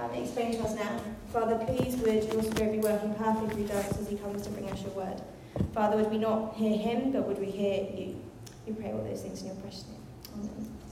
explain to us now. Father, please would your Spirit be working perfectly through us as he comes to bring us your word. Father, would we not hear him, but would we hear you? We pray all those things in your precious name.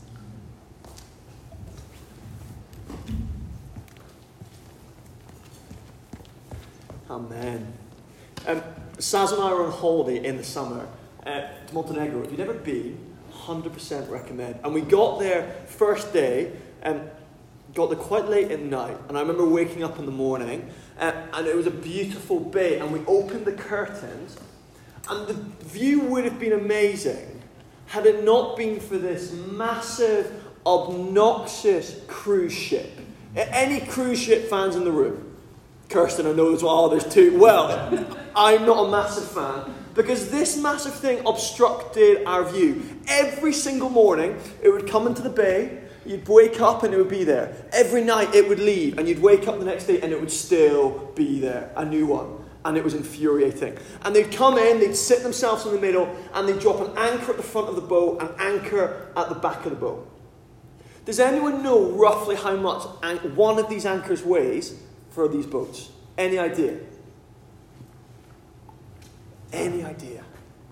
Amen. Saz and I were on holiday in the summer to Montenegro. If you've never been, 100% recommend. And we got there first day, got there quite late at night, and I remember waking up in the morning, and it was a beautiful bay, and we opened the curtains, and the view would have been amazing had it not been for this massive, obnoxious cruise ship. Any cruise ship fans in the room? Kirsten, I know as well, there's two. Well, I'm not a massive fan, because this massive thing obstructed our view. Every single morning, it would come into the bay, you'd wake up and it would be there. Every night it would leave, and you'd wake up the next day and it would still be there, a new one. And it was infuriating. And they'd come in, they'd sit themselves in the middle, and they'd drop an anchor at the front of the boat, an anchor at the back of the boat. Does anyone know roughly how much one of these anchors weighs for these boats? Any idea? Any idea?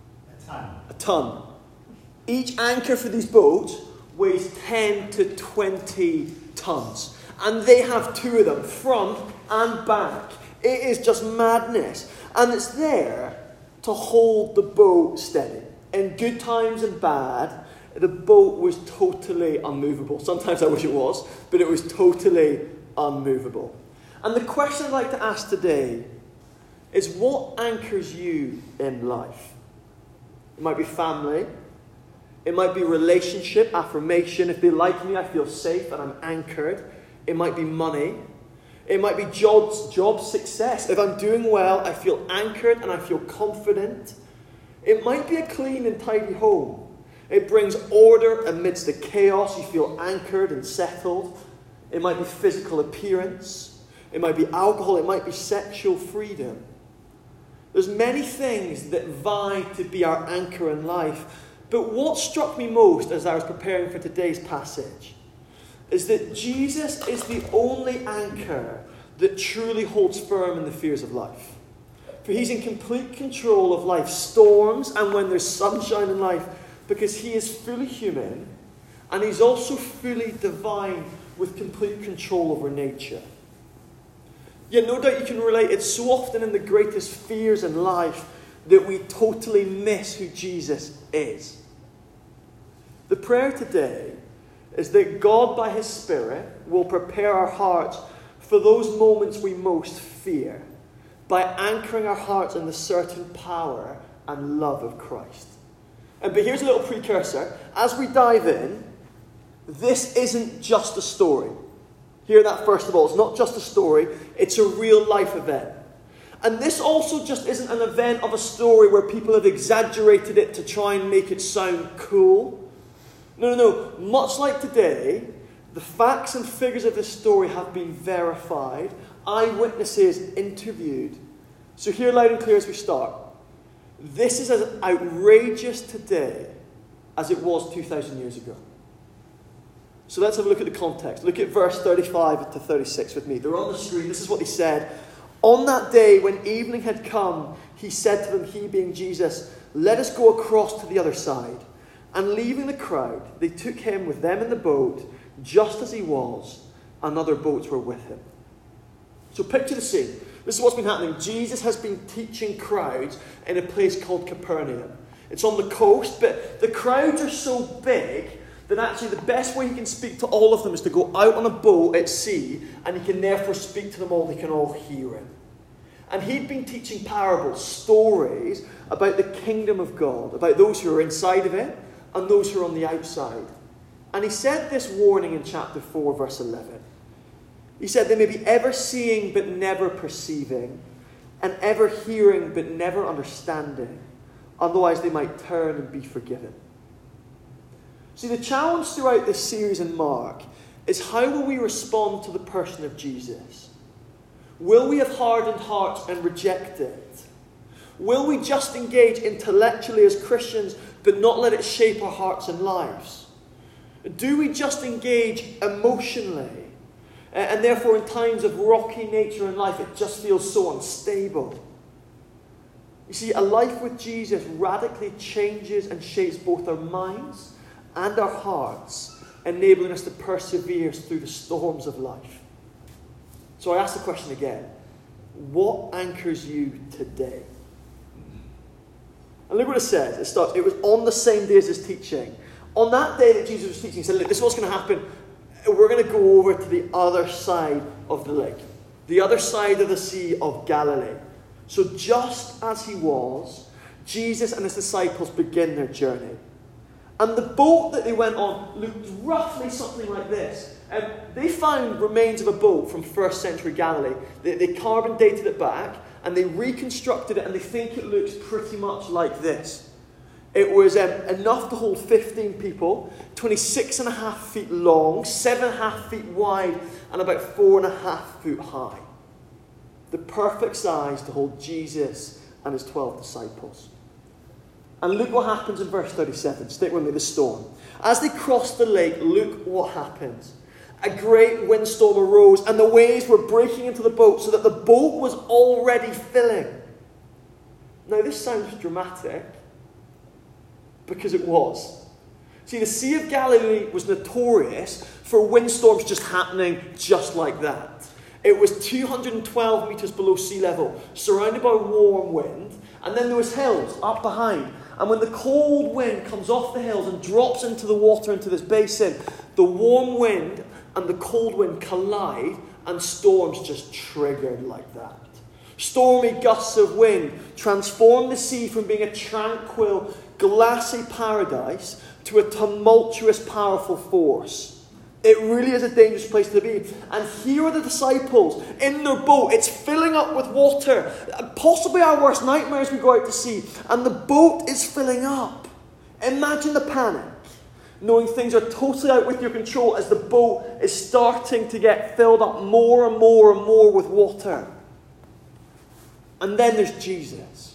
A ton. Each anchor for these boats weighs 10 to 20 tons. And they have two of them, front and back. It is just madness. And it's there to hold the boat steady. In good times and bad, the boat was totally unmovable. Sometimes I wish it was, but it was totally unmovable. And the question I'd like to ask today is, what anchors you in life? It might be family. It might be relationship, affirmation. If they like me, I feel safe and I'm anchored. It might be money. It might be job success. If I'm doing well, I feel anchored and I feel confident. It might be a clean and tidy home. It brings order amidst the chaos. You feel anchored and settled. It might be physical appearance. It might be alcohol. It might be sexual freedom. There's many things that vie to be our anchor in life. But what struck me most as I was preparing for today's passage is that Jesus is the only anchor that truly holds firm in the fears of life. For he's in complete control of life's storms and when there's sunshine in life, because he is fully human and he's also fully divine with complete control over nature. Yet no doubt you can relate, it's so often in the greatest fears in life that we totally miss who Jesus is. The prayer today is that God, by his Spirit, will prepare our hearts for those moments we most fear by anchoring our hearts in the certain power and love of Christ. But here's a little precursor. As we dive in, this isn't just a story. Hear that first of all. It's not just a story. It's a real life event. And this also just isn't an event of a story where people have exaggerated it to try and make it sound cool. No. Much like today, the facts and figures of this story have been verified. Eyewitnesses interviewed. So hear loud and clear as we start. This is as outrageous today as it was 2,000 years ago. So let's have a look at the context. Look at verse 35 to 36 with me. They're on the screen. This is what he said. On that day, when evening had come, he said to them, he being Jesus, "Let us go across to the other side." And leaving the crowd, they took him with them in the boat, just as he was, and other boats were with him. So picture the scene. This is what's been happening. Jesus has been teaching crowds in a place called Capernaum. It's on the coast, but the crowds are so big that actually the best way he can speak to all of them is to go out on a boat at sea, and he can therefore speak to them all. They can all hear him. And he'd been teaching parables, stories about the kingdom of God, about those who are inside of it and those who are on the outside. And he said this warning in chapter 4, verse 11. He said, "They may be ever seeing but never perceiving, and ever hearing but never understanding. Otherwise they might turn and be forgiven." See, the challenge throughout this series in Mark is, how will we respond to the person of Jesus? Will we have hardened hearts and reject it? Will we just engage intellectually as Christians but not let it shape our hearts and lives? Do we just engage emotionally And therefore, in times of rocky nature in life, it just feels so unstable. You see, a life with Jesus radically changes and shapes both our minds and our hearts, enabling us to persevere through the storms of life. So I ask the question again, what anchors you today? And look what it says. It starts, it was on the same day as his teaching. On that day that Jesus was teaching, he said, look, this is what's going to happen. We're going to go over to the other side of the lake, the other side of the Sea of Galilee. So just as he was, Jesus and his disciples begin their journey. And the boat that they went on looked roughly something like this. They found remains of a boat from 1st century Galilee. They carbon dated it back and they reconstructed it, and they think it looks pretty much like this. It was enough to hold 15 people, 26.5 feet long, 7.5 feet wide, and about 4.5 feet high. The perfect size to hold Jesus and his 12 disciples. And look what happens in verse 37. Stick with me, the storm. As they crossed the lake, look what happens. A great windstorm arose, and the waves were breaking into the boat so that the boat was already filling. Now, this sounds dramatic, because it was. See, the Sea of Galilee was notorious for windstorms just happening just like that. It was 212 metres below sea level, surrounded by warm wind, and then there was hills up behind. And when the cold wind comes off the hills and drops into the water, into this basin, the warm wind and the cold wind collide, and storms just triggered like that. Stormy gusts of wind transform the sea from being a tranquil, glassy paradise to a tumultuous, powerful force. It really is a dangerous place to be. And here are the disciples in their boat. It's filling up with water. Possibly our worst nightmare as we go out to sea. And the boat is filling up. Imagine the panic, knowing things are totally out with your control as the boat is starting to get filled up more and more and more with water. And then there's Jesus.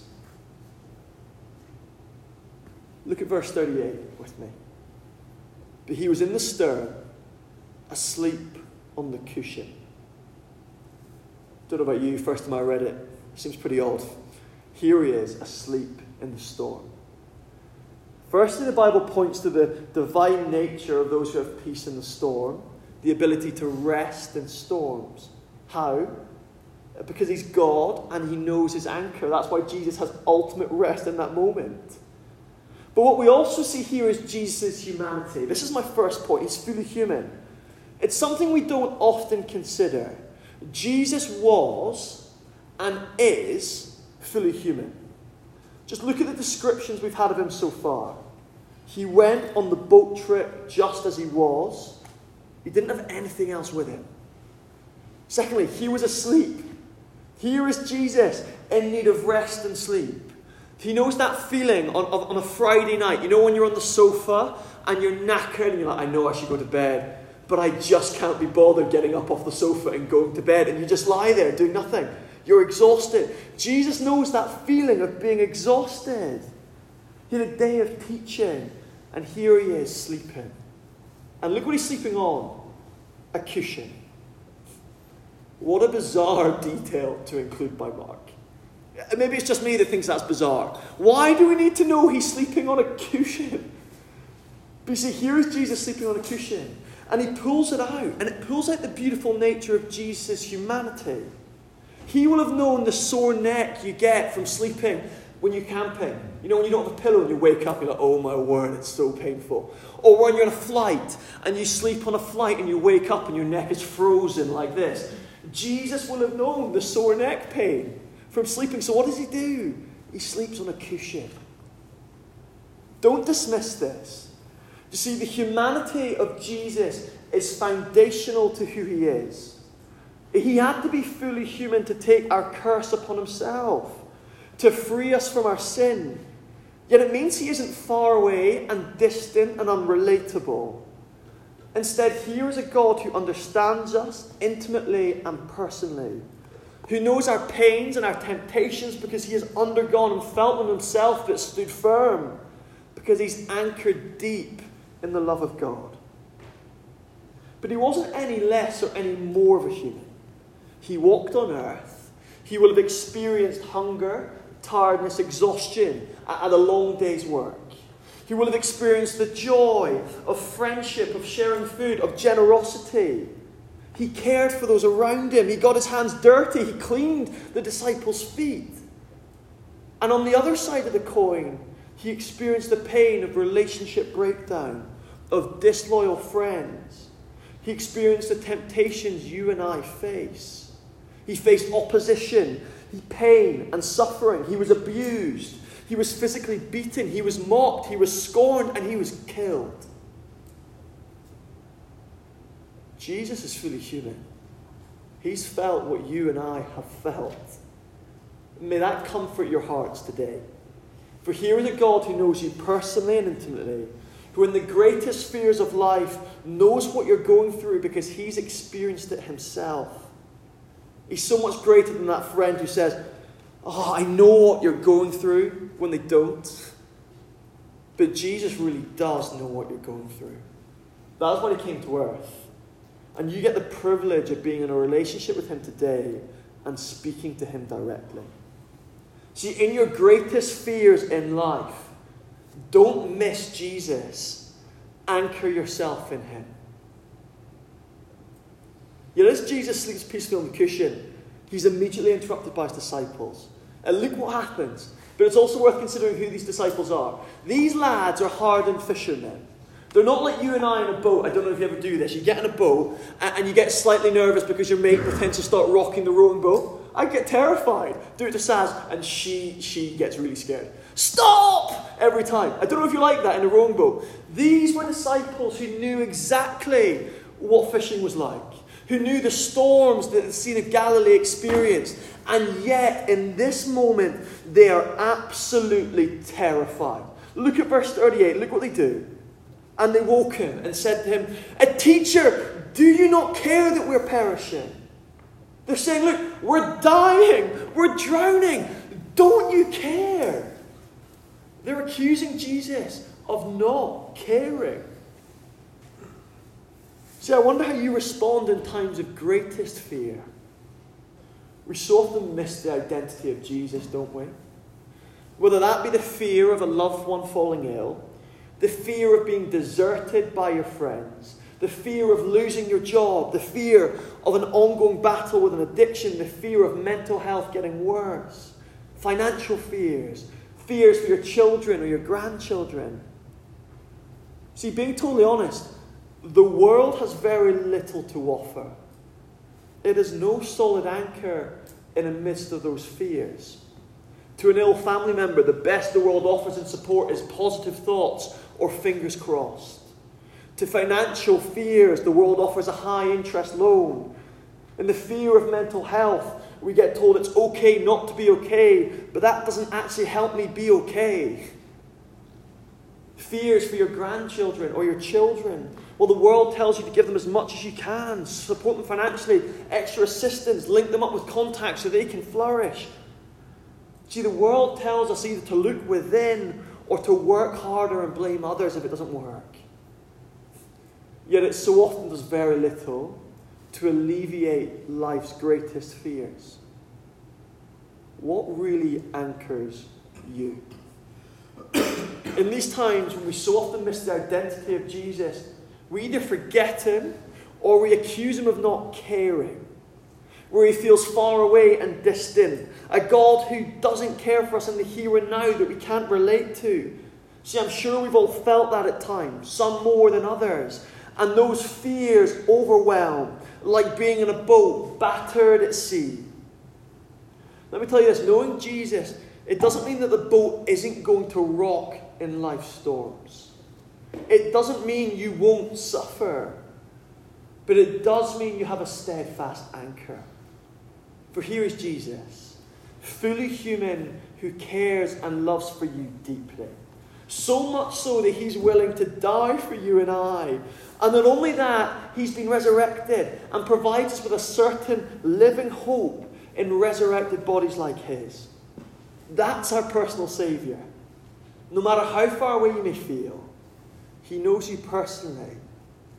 Look at verse 38 with me. But he was in the stern, asleep on the cushion. Don't know about you, first time I read it, seems pretty odd. Here he is, asleep in the storm. Firstly, the Bible points to the divine nature of those who have peace in the storm, the ability to rest in storms. How? Because he's God and he knows his anchor. That's why Jesus has ultimate rest in that moment. But what we also see here is Jesus' humanity. This is my first point. He's fully human. It's something we don't often consider. Jesus was and is fully human. Just look at the descriptions we've had of him so far. He went on the boat trip just as he was. He didn't have anything else with him. Secondly, he was asleep. Here is Jesus in need of rest and sleep. He knows that feeling on a Friday night. You know when you're on the sofa and you're knackered and you're like, I know I should go to bed, but I just can't be bothered getting up off the sofa and going to bed. And you just lie there doing nothing. You're exhausted. Jesus knows that feeling of being exhausted. He had a day of teaching, and here he is sleeping. And look what he's sleeping on. A cushion. What a bizarre detail to include by Mark. Maybe it's just me that thinks that's bizarre. Why do we need to know he's sleeping on a cushion? But you see, here is Jesus sleeping on a cushion. And he pulls it out. And it pulls out the beautiful nature of Jesus' humanity. He will have known the sore neck you get from sleeping when you're camping. You know, when you don't have a pillow and you wake up, you're like, oh my word, it's so painful. Or when you're on a flight and you sleep on a flight and you wake up and your neck is frozen like this. Jesus will have known the sore neck pain from sleeping. So what does he do? He sleeps on a cushion. Don't dismiss this. You see, the humanity of Jesus is foundational to who he is. He had to be fully human to take our curse upon himself, to free us from our sin. Yet it means he isn't far away and distant and unrelatable. Instead, here is a God who understands us intimately and personally, who knows our pains and our temptations because he has undergone and felt them himself but stood firm, because he's anchored deep in the love of God. But he wasn't any less or any more of a human. He walked on earth. He will have experienced hunger, tiredness, exhaustion at a long day's work. He will have experienced the joy of friendship, of sharing food, of generosity. He cared for those around him. He got his hands dirty. He cleaned the disciples' feet. And on the other side of the coin, he experienced the pain of relationship breakdown, of disloyal friends. He experienced the temptations you and I face. He faced opposition, pain and suffering. He was abused. He was physically beaten. He was mocked. He was scorned. And he was killed. Jesus is fully human. He's felt what you and I have felt. May that comfort your hearts today. For here is a God who knows you personally and intimately, who in the greatest fears of life knows what you're going through because he's experienced it himself. He's so much greater than that friend who says, "Oh, I know what you're going through," when they don't. But Jesus really does know what you're going through. That's why he came to earth. And you get the privilege of being in a relationship with him today and speaking to him directly. See, in your greatest fears in life, don't miss Jesus. Anchor yourself in him. Yet as Jesus sleeps peacefully on the cushion, he's immediately interrupted by his disciples. And look what happens. But it's also worth considering who these disciples are. These lads are hardened fishermen. They're not like you and I in a boat. I don't know if you ever do this. You get in a boat and you get slightly nervous because your mate pretends to start rocking the rowing boat. I get terrified. Do it to Saz and she gets really scared. Stop! Every time. I don't know if you like that in a rowing boat. These were disciples who knew exactly what fishing was like. Who knew the storms that the Sea of Galilee experienced. And yet, in this moment, they are absolutely terrified. Look at verse 38. Look what they do. And they woke him and said to him, "A teacher, do you not care that we're perishing?" They're saying, "Look, we're dying. We're drowning. Don't you care?" They're accusing Jesus of not caring. See, I wonder how you respond in times of greatest fear. We so often miss the identity of Jesus, don't we? Whether that be the fear of a loved one falling ill, the fear of being deserted by your friends, the fear of losing your job, the fear of an ongoing battle with an addiction, the fear of mental health getting worse, financial fears, fears for your children or your grandchildren. See, being totally honest, the world has very little to offer. It has no solid anchor in the midst of those fears. To an ill family member, the best the world offers in support is positive thoughts or fingers crossed. To financial fears, the world offers a high-interest loan. In the fear of mental health, we get told it's okay not to be okay, but that doesn't actually help me be okay. Fears for your grandchildren or your children. Well, the world tells you to give them as much as you can, support them financially, extra assistance, link them up with contacts so they can flourish. See, the world tells us either to look within or to work harder and blame others if it doesn't work. Yet it so often does very little to alleviate life's greatest fears. What really anchors you? In these times when we so often miss the identity of Jesus, we either forget him or we accuse him of not caring. Where he feels far away and distant. A God who doesn't care for us in the here and now that we can't relate to. See, I'm sure we've all felt that at times, some more than others. And those fears overwhelm, like being in a boat battered at sea. Let me tell you this, knowing Jesus, it doesn't mean that the boat isn't going to rock in life's storms. It doesn't mean you won't suffer. But it does mean you have a steadfast anchor. For here is Jesus, fully human, who cares and loves for you deeply. So much so that he's willing to die for you and I. And not only that, he's been resurrected and provides us with a certain living hope in resurrected bodies like his. That's our personal Saviour. No matter how far away you may feel, he knows you personally.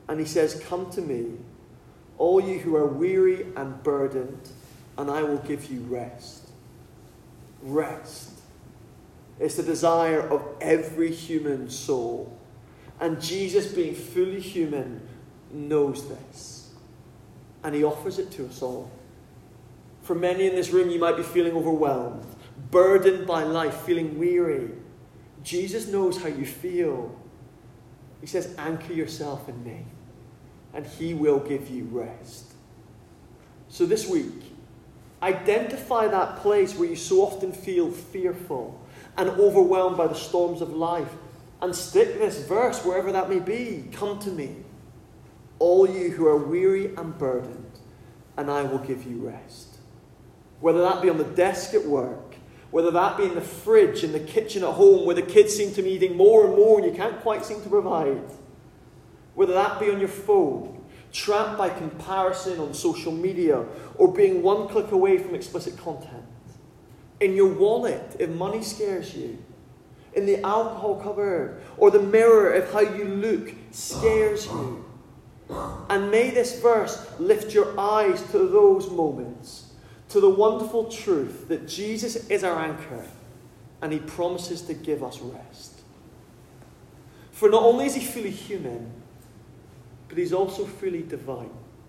And he says, come to me, all you who are weary and burdened, and I will give you rest. Rest. It's the desire of every human soul. And Jesus, being fully human, knows this. And he offers it to us all. For many in this room, you might be feeling overwhelmed, burdened by life, feeling weary. Jesus knows how you feel. He says, anchor yourself in me, and he will give you rest. So this week, identify that place where you so often feel fearful and overwhelmed by the storms of life, and stick this verse wherever that may be. Come to me, all you who are weary and burdened, and I will give you rest. Whether that be on the desk at work, whether that be in the fridge, in the kitchen at home, where the kids seem to be eating more and more and you can't quite seem to provide. Whether that be on your phone, trapped by comparison on social media, or being one click away from explicit content. In your wallet, if money scares you. In the alcohol cupboard, or the mirror, if how you look scares you. And may this verse lift your eyes to those moments, to the wonderful truth that Jesus is our anchor, and he promises to give us rest. For not only is he fully human, but he's also fully divine.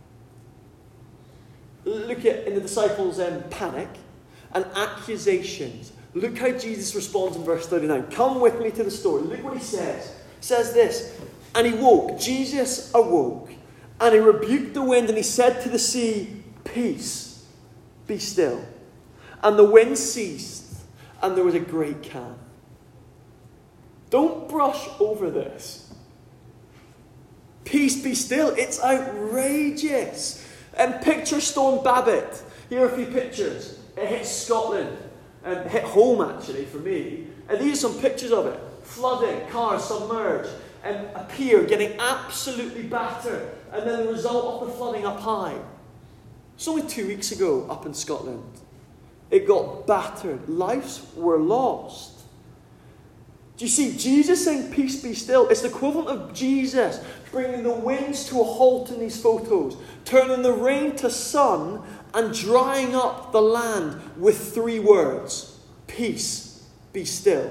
Look at in the disciples' panic and accusations. Look how Jesus responds in verse 39. Come with me to the story. Look what he says. He says this, and he woke. Jesus awoke, and he rebuked the wind, and he said to the sea, peace, be still. And the wind ceased, and there was a great calm. Don't brush over this. Peace, be still. It's outrageous. And picture Storm Babbitt. Here are a few pictures. It hit Scotland. And hit home, actually, for me. And these are some pictures of it. Flooding, cars submerged, and a pier getting absolutely battered. And then the result of the flooding up high. It's only 2 weeks ago up in Scotland. It got battered. Lives were lost. Do you see, Jesus saying, peace be still, it's the equivalent of Jesus bringing the winds to a halt in these photos, turning the rain to sun, and drying up the land with 3 words. Peace, be still.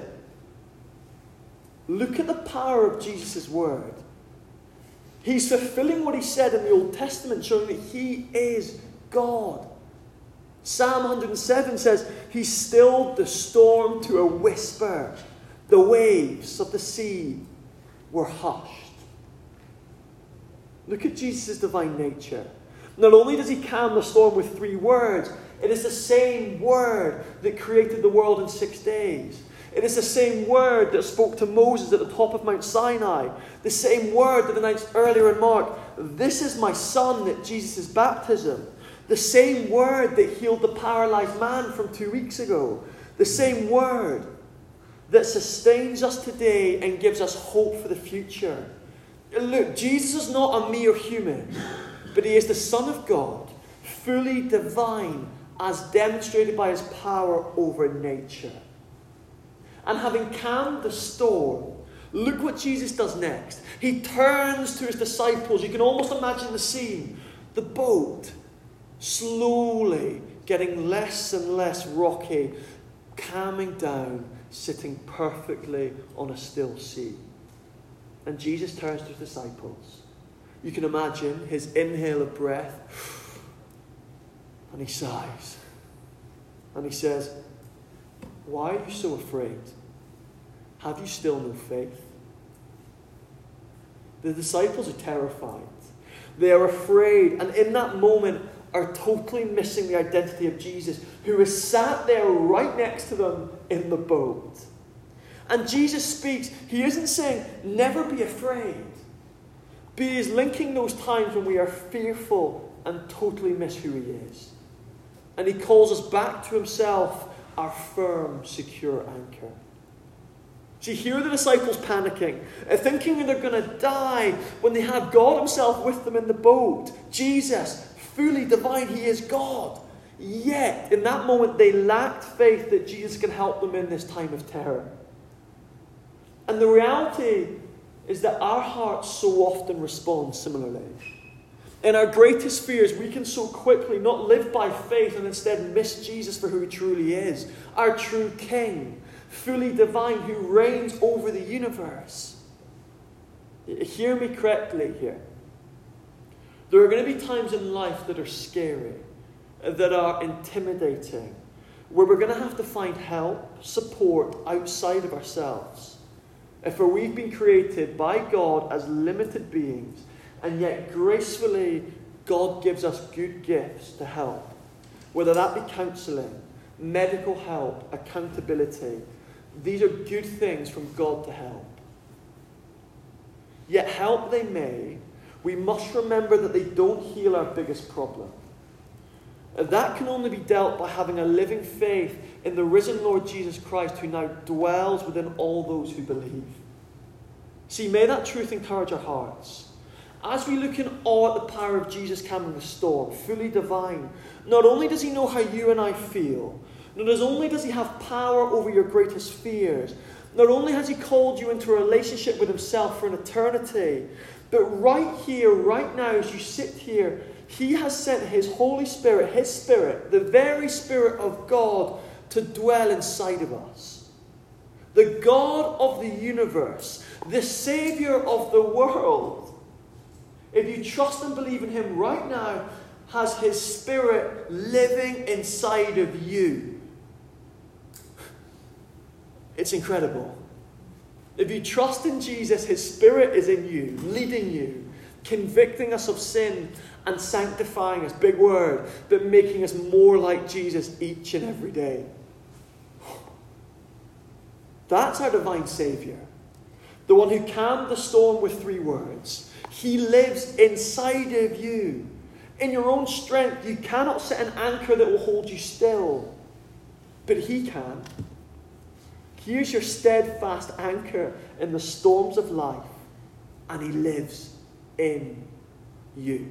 Look at the power of Jesus' word. He's fulfilling what he said in the Old Testament, showing that he is God. Psalm 107 says, he stilled the storm to a whisper. The waves of the sea were hushed. Look at Jesus' divine nature. Not only does he calm the storm with 3 words, it is the same word that created the world in 6 days. It is the same word that spoke to Moses at the top of Mount Sinai. The same word that announced earlier in Mark, this is my son at Jesus' baptism. The same word that healed the paralyzed man from 2 weeks ago. The same word that sustains us today and gives us hope for the future. Look, Jesus is not a mere human, but he is the Son of God, fully divine, as demonstrated by his power over nature. And having calmed the storm, look what Jesus does next. He turns to his disciples. You can almost imagine the scene. The boat slowly getting less and less rocky, calming down, sitting perfectly on a still sea. And Jesus turns to his disciples. You can imagine his inhale of breath. And he sighs. And he says, why are you so afraid? Have you still no faith? The disciples are terrified. They are afraid. And in that moment are totally missing the identity of Jesus, who is sat there right next to them in the boat. And Jesus speaks. He isn't saying, never be afraid. But he is linking those times when we are fearful and totally miss who he is. And he calls us back to himself, our firm, secure anchor. See, here are the disciples panicking, thinking they're going to die when they have God himself with them in the boat. Jesus, fully divine, he is God. Yet, in that moment, they lacked faith that Jesus can help them in this time of terror. And the reality is that our hearts so often respond similarly. In our greatest fears, we can so quickly not live by faith and instead miss Jesus for who he truly is, our true King, fully divine, who reigns over the universe. Hear me correctly here. There are going to be times in life that are scary, that are intimidating, where we're going to have to find help, support outside of ourselves. For we've been created by God as limited beings, and yet gracefully God gives us good gifts to help. Whether that be counselling, medical help, accountability. These are good things from God to help. Yet help they may, we must remember that they don't heal our biggest problem. That can only be dealt by having a living faith in the risen Lord Jesus Christ, who now dwells within all those who believe. See, may that truth encourage our hearts. As we look in awe at the power of Jesus calming the storm, fully divine, not only does he know how you and I feel, not only does he have power over your greatest fears, not only has he called you into a relationship with himself for an eternity, but right here, right now, as you sit here, he has sent his Holy Spirit, his Spirit, the very Spirit of God, to dwell inside of us. The God of the universe, the Saviour of the world, if you trust and believe in him right now, has his Spirit living inside of you. It's incredible. If you trust in Jesus, his Spirit is in you, leading you, convicting us of sin and sanctifying us, big word, but making us more like Jesus each and every day. That's our divine Saviour. The one who calmed the storm with 3 words. He lives inside of you. In your own strength, you cannot set an anchor that will hold you still. But he can. He is your steadfast anchor in the storms of life. And he lives in you.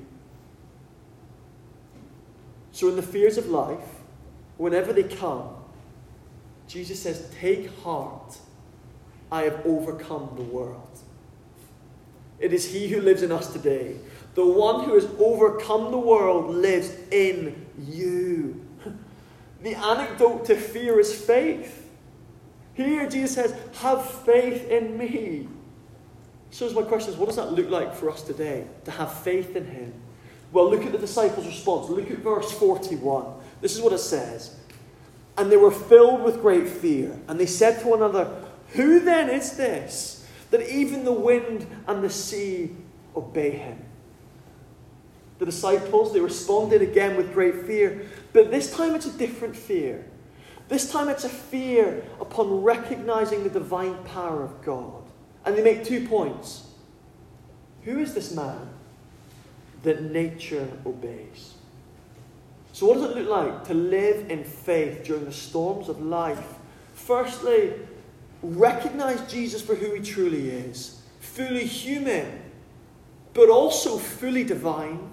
So in the fears of life, whenever they come, Jesus says, take heart. I have overcome the world. It is he who lives in us today. The one who has overcome the world lives in you. The antidote to fear is faith. Here Jesus says, have faith in me. So my question is, what does that look like for us today? To have faith in him? Well, look at the disciples' response. Look at verse 41. This is what it says. And they were filled with great fear. And they said to one another, who then is this, that even the wind and the sea obey him? The disciples, they responded again with great fear. But this time it's a different fear. This time it's a fear upon recognizing the divine power of God. And they make 2 points. Who is this man that nature obeys? So what does it look like to live in faith during the storms of life? Firstly, recognize Jesus for who he truly is. Fully human, but also fully divine.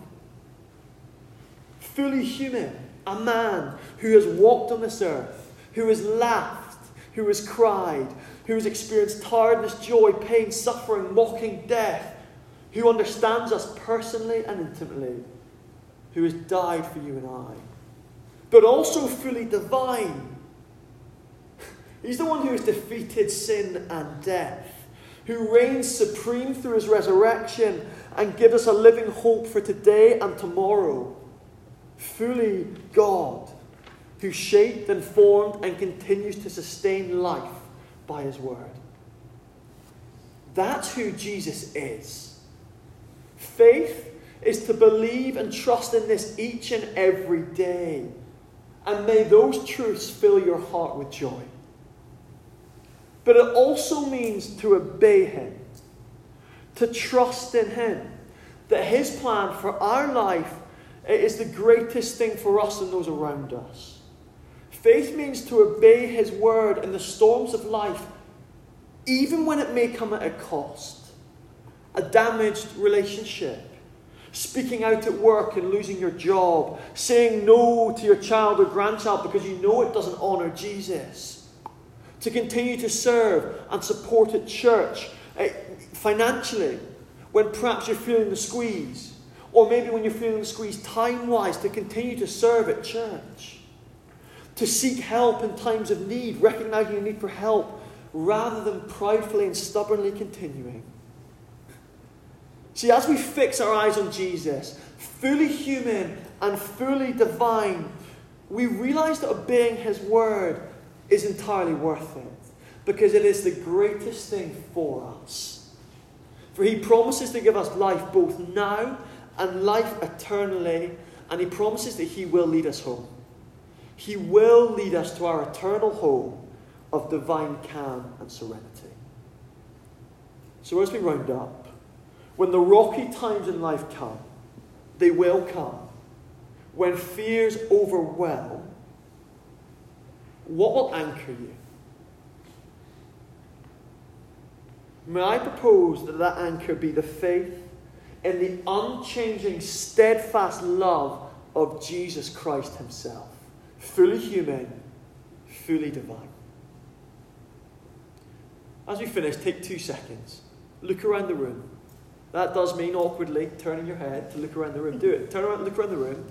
Fully human. A man who has walked on this earth, who has laughed, who has cried, who has experienced tiredness, joy, pain, suffering, mocking, death, who understands us personally and intimately, who has died for you and I, but also fully divine. He's the one who has defeated sin and death, who reigns supreme through his resurrection and gives us a living hope for today and tomorrow. Fully God, who shaped and formed and continues to sustain life by his word. That's who Jesus is. Faith is to believe and trust in this each and every day. And may those truths fill your heart with joy. But it also means to obey him, to trust in him, that his plan for our life is the greatest thing for us and those around us. Faith means to obey his word in the storms of life, even when it may come at a cost. A damaged relationship, speaking out at work and losing your job, saying no to your child or grandchild because you know it doesn't honour Jesus. To continue to serve and support at church, Financially, when perhaps you're feeling the squeeze, or maybe when you're feeling the squeeze time-wise, to continue to serve at church, to seek help in times of need, recognizing your need for help, rather than pridefully and stubbornly continuing. See, as we fix our eyes on Jesus, fully human and fully divine, we realize that obeying his word is entirely worth it, because it is the greatest thing for us. For he promises to give us life both now and life eternally, and he promises that he will lead us home. He will lead us to our eternal home of divine calm and serenity. So as we round up, when the rocky times in life come, they will come. When fears overwhelm, what will anchor you? May I propose that that anchor be the faith in the unchanging, steadfast love of Jesus Christ himself, fully human, fully divine. As we finish, take 2 seconds. Look around the room. That does mean awkwardly turning your head to look around the room. Do it. Turn around, look around the room.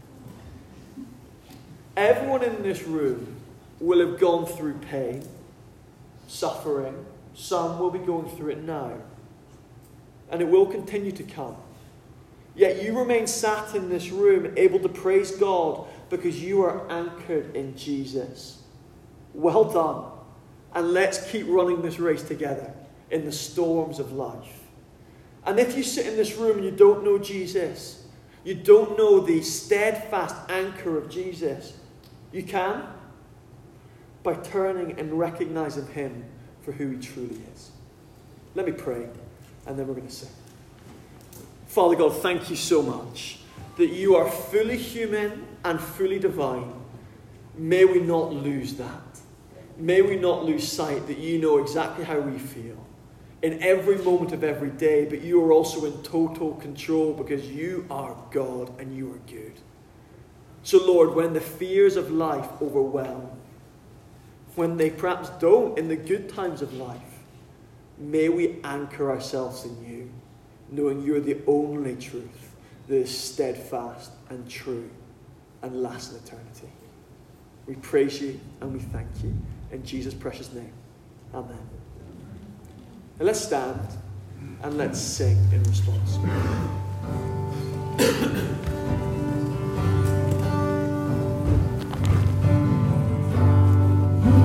Everyone in this room will have gone through pain, suffering. Some will be going through it now. And it will continue to come. Yet you remain sat in this room, able to praise God because you are anchored in Jesus. Well done. And let's keep running this race together in the storms of life. And if you sit in this room and you don't know Jesus, you don't know the steadfast anchor of Jesus, you can by turning and recognizing him for who he truly is. Let me pray, and then we're going to sing. Father God, thank you so much that you are fully human and fully divine. May we not lose that. May we not lose sight that you know exactly how we feel in every moment of every day, but you are also in total control because you are God and you are good. So Lord, when the fears of life overwhelm, when they perhaps don't in the good times of life, may we anchor ourselves in you, knowing you're the only truth that is steadfast and true and lasts in eternity. We praise you and we thank you in Jesus' precious name. Amen. Now let's stand and let's sing in response.